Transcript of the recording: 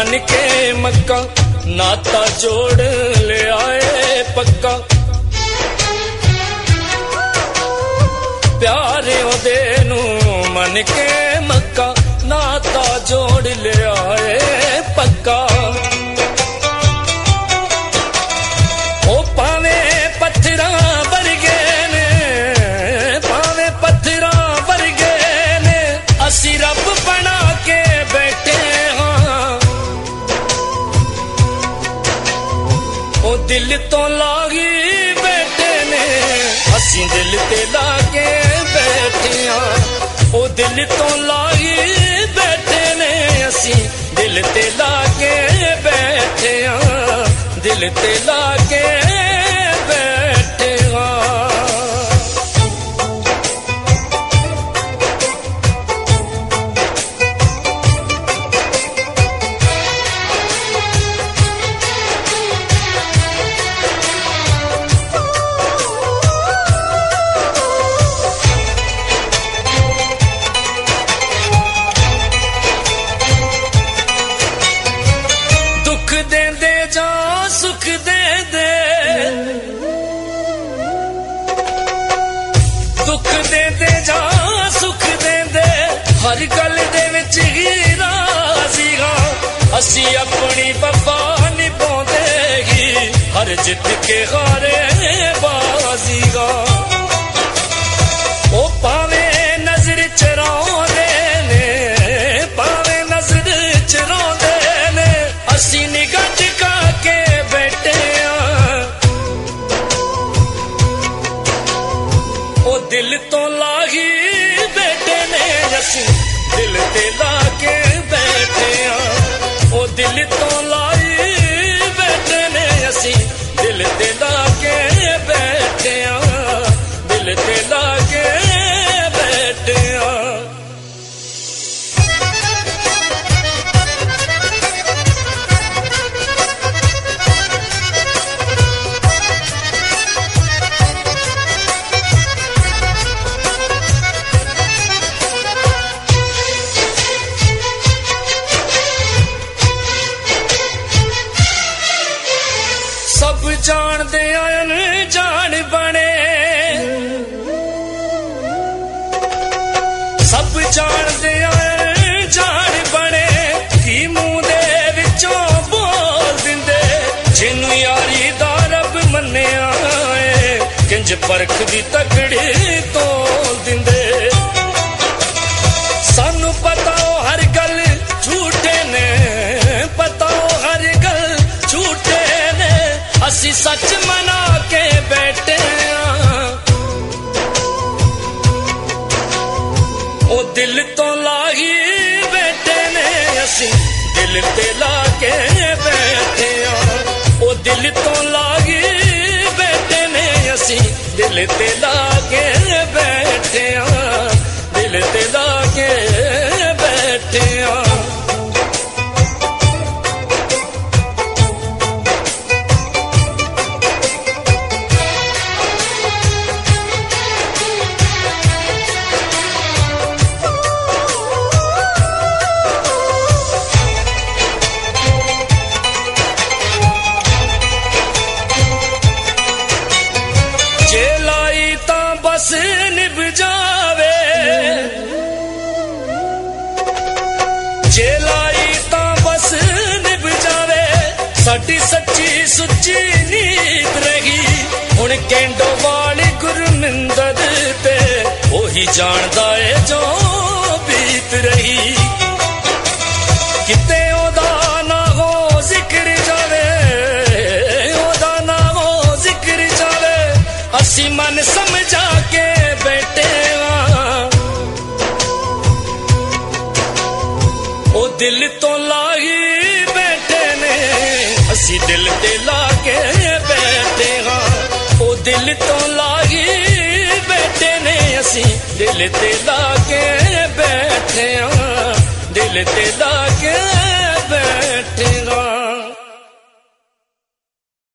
मन के मक्का नाता जोड़ ले आए पक्का प्यारे ओदे नू मन के मक्का नाता जोड़ ले आए पक्का ओ पावे पत्थरा वर्गे ने पावे पत्थरा वर्गे ने असी रब बना के बैठे हाँ ओ दिल तो लागी बैठे ने असी दिल ते लागे बैठे हाँ ओ दिल तो लागी बैठे ने असी दिल ते लागे बैठे हाँ दिल ते लागे बैठे हाँ सुख दे दे दुख दे दे जा सुख दे दे हर गल दे विच ही राजी हाँ असी अपनी वफा निभाउंदे ही हर जित के हारे बाजी हाँ ओ पावे नजर चराउंदे ने पावे नजर चराउंदे ने असी निगाह टिका के दिल तो लागी बैठे ने असी दिल ते लाके बैठे हाँ ओ दिल तो लाई बैठे ने असी दिल ते लाके बैठे हाँ दिल ते लाके बैठे हाँ सब जान दे आयन जान बने सब जान दे आयन जान बने की मुंह दे विचों बोल दिंदे जिन्नू यारी दा रब मन्निया है किंज परख दी तकड़ी तोल दिंदे सानू पता हर गल झूठे ने पता हर गल झूठे असी सच मना के बैठे ओ दिल तो लागी बैठे ने असी दिल ते लाके बैठे ओ दिल तो लागी बैठे ने असी दिल ते लाके बैठे दिल ते लाके बैठे बस निभ जावे जे लाई तां बस निभ जावे साडी सच्ची सुच्ची नीत रही हुण कैंडो वाली गुरमिंदर ते ओही जानदा है जो बीत रही किते ओदा ना हो जिक्र जावे ओदा ना हो जिक्र जावे असी मन समझा के बैठे ओ दिल तो लागी बैठे ने असी दिल ते लाके बैठे हाँ ओ दिल तो लागी बैठे ने असी दिल ते लाके बैठे हाँ दिल ते लाके बैठे हाँ।